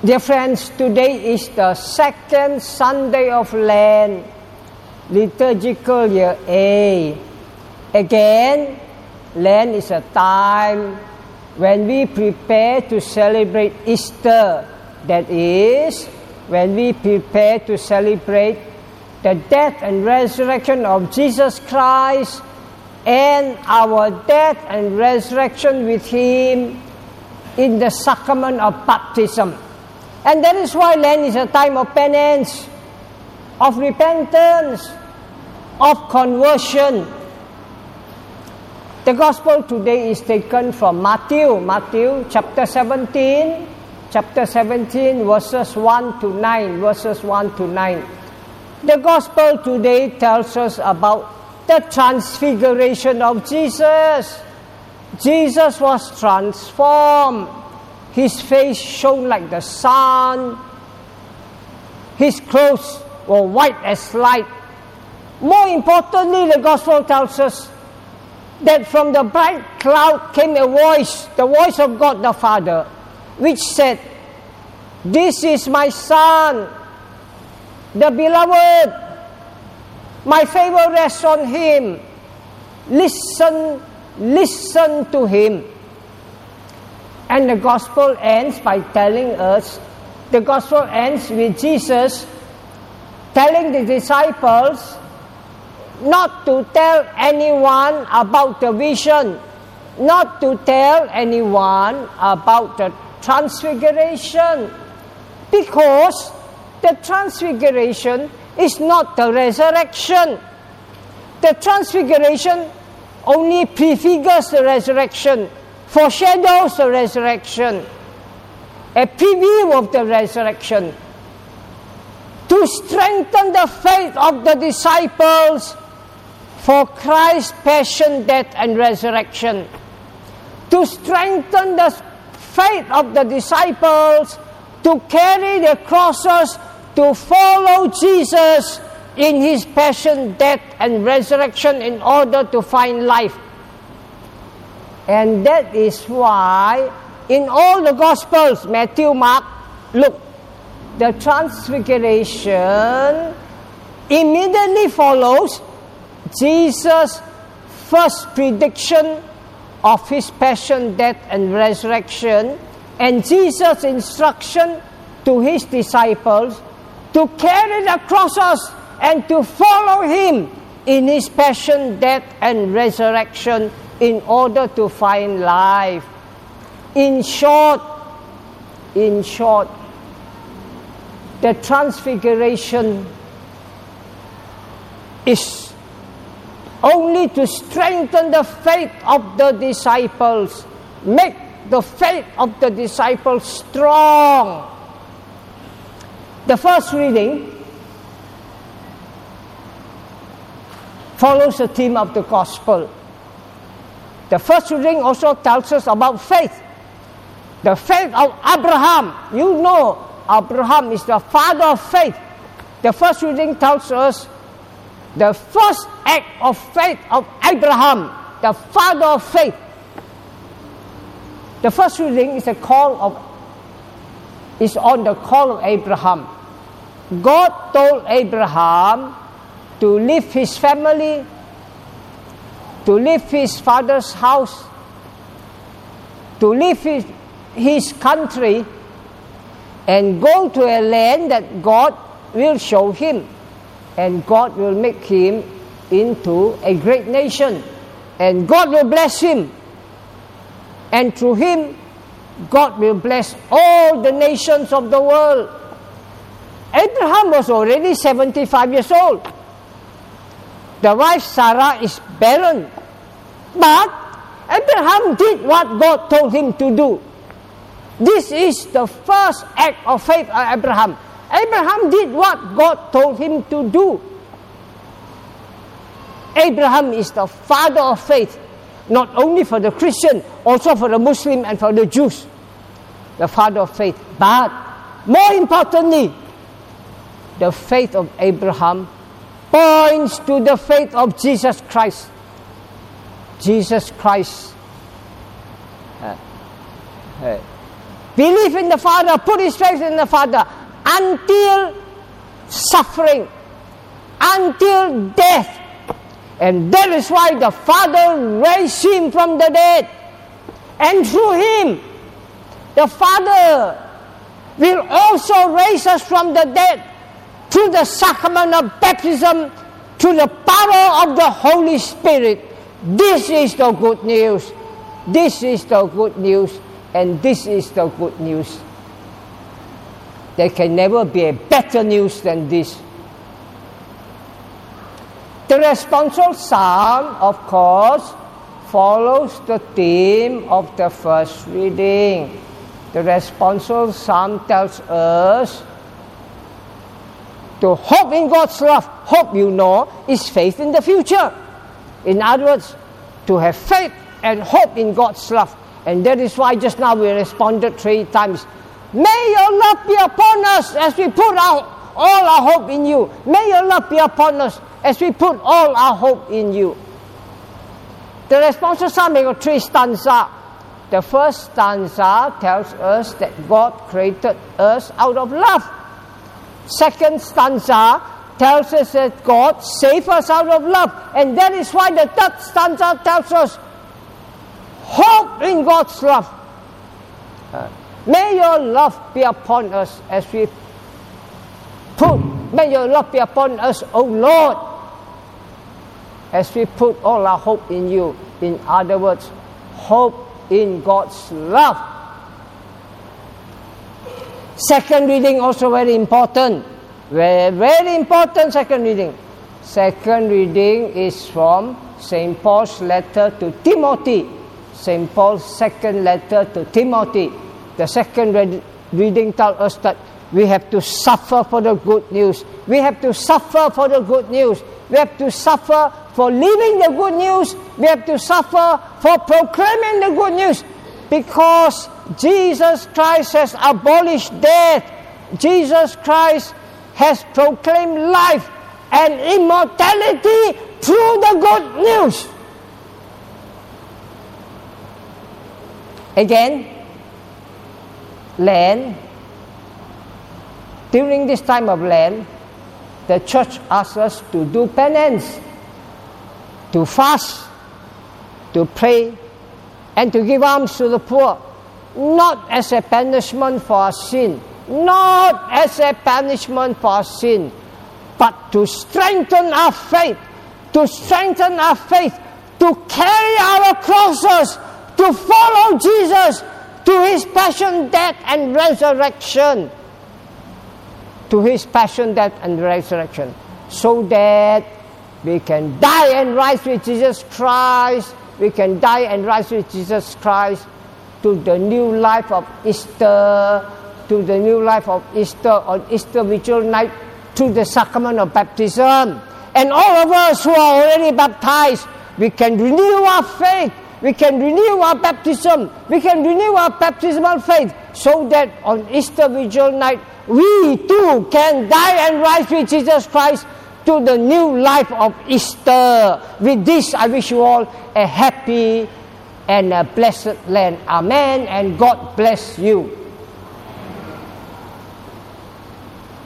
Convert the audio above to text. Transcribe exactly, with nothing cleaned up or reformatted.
Dear friends, today is the second Sunday of Lent, liturgical year A. Again, Lent is a time when we prepare to celebrate Easter. That is, when we prepare to celebrate the death and resurrection of Jesus Christ and our death and resurrection with Him in the sacrament of baptism. And that is why Lent is a time of penance, of repentance, of conversion. The Gospel today is taken from Matthew, Matthew chapter seventeen, chapter seventeen, verses one to nine, verses one to nine. The Gospel today tells us about the transfiguration of Jesus. Jesus was transformed. His face shone like the sun. His clothes were white as light. More importantly, the Gospel tells us that from the bright cloud came a voice, the voice of God the Father, which said, "This is my Son, the beloved. My favor rests on Him. Listen, listen to Him." And the Gospel ends by telling us, the Gospel ends with Jesus telling the disciples not to tell anyone about the vision, not to tell anyone about the transfiguration, because the transfiguration is not the resurrection. The transfiguration only prefigures the resurrection, foreshadows the resurrection, a preview of the resurrection, to strengthen the faith of the disciples for Christ's passion, death, and resurrection, to strengthen the faith of the disciples to carry the crosses, to follow Jesus in His passion, death, and resurrection in order to find life. And that is why in all the Gospels, Matthew, Mark, Luke, the transfiguration immediately follows Jesus' first prediction of His passion, death, and resurrection, and Jesus' instruction to His disciples to carry the crosses and to follow Him in His passion, death, and resurrection in order to find life. In short, in short, the transfiguration is only to strengthen the faith of the disciples, make the faith of the disciples strong. The first reading follows the theme of the Gospel. The first reading also tells us about faith. The faith of Abraham. You know, Abraham is the father of faith. The first reading tells us the first act of faith of Abraham, the father of faith. The first reading is a call of is on the call of Abraham. God told Abraham to leave his family, to leave his father's house, to leave his, his country, and go to a land that God will show him. And God will make him into a great nation. And God will bless him. And through him, God will bless all the nations of the world. Abraham was already seventy-five years old. The wife Sarah is barren. But Abraham did what God told him to do. This is the first act of faith of Abraham. Abraham did what God told him to do. Abraham is the father of faith, not only for the Christian, also for the Muslim and for the Jews. The father of faith. But more importantly, the faith of Abraham points to the faith of Jesus Christ. Jesus Christ uh, uh, believe in the Father, put his faith in the Father until suffering, until death. And that is why the Father raised him from the dead. And through him, the Father will also raise us from the dead through the sacrament of baptism, through the power of the Holy Spirit. This is the good news. This is the good news. And this is the good news. There can never be a better news than this. The responsorial psalm, of course, follows the theme of the first reading. The responsorial psalm tells us to hope in God's love. Hope, you know, is faith in the future. In other words, to have faith and hope in God's love. And that is why just now we responded three times. May your love be upon us as we put our, all our hope in you. May your love be upon us as we put all our hope in you. The responsorial psalm has got three stanzas. The first stanza tells us that God created us out of love. Second stanza tells us that God saved us out of love. And that is why the third stanza tells us hope in God's love. Uh, may your love be upon us as we put, may your love be upon us, O Lord, as we put all our hope in you. In other words, hope in God's love. Second reading also very important. Very, very important second reading. Second reading is from Saint Paul's letter to Timothy. Saint Paul's second letter to Timothy. The second read- reading tells us that we have to suffer for the good news. We have to suffer for the good news. We have to suffer for living the good news. We have to suffer for proclaiming the good news. Because Jesus Christ has abolished death. Jesus Christ has proclaimed life and immortality through the good news. Again, Lent. During this time of Lent, the church asks us to do penance, to fast, to pray, and to give alms to the poor, not as a punishment for our sin, not as a punishment for our sin, but to strengthen our faith, to strengthen our faith, to carry our crosses, to follow Jesus to his passion, death, and resurrection. To his passion, death, and resurrection. So that we can die and rise with Jesus Christ. We can die and rise with Jesus Christ to the new life of Easter, to the new life of Easter on Easter Vigil night through the sacrament of baptism. And all of us who are already baptized, we can renew our faith. We can renew our baptism. We can renew our baptismal faith so that on Easter Vigil night, we too can die and rise with Jesus Christ to the new life of Easter. With this, I wish you all a happy and a blessed Lent. Amen, and God bless you.